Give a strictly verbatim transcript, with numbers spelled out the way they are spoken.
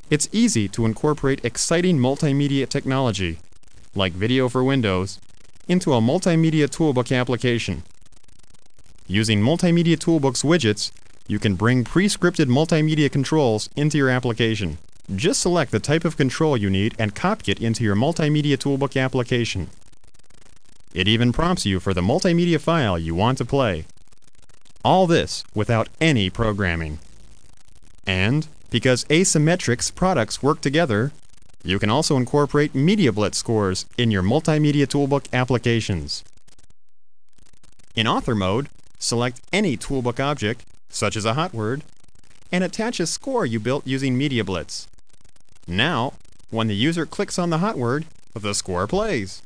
It's easy to incorporate exciting multimedia technology, like Video for Windows, into a Multimedia Toolbook application. Using Multimedia Toolbook's widgets, you can bring pre-scripted multimedia controls into your application. Just select the type of control you need and copy it into your Multimedia Toolbook application. It even prompts you for the multimedia file you want to play. All this without any programming. And because Asymmetrix products work together, you can also incorporate MediaBlitz scores in your Multimedia Toolbook applications. In Author mode, select any Toolbook object, such as a hot word, and attach a score you built using MediaBlitz. Now, when the user clicks on the hot word, the score plays.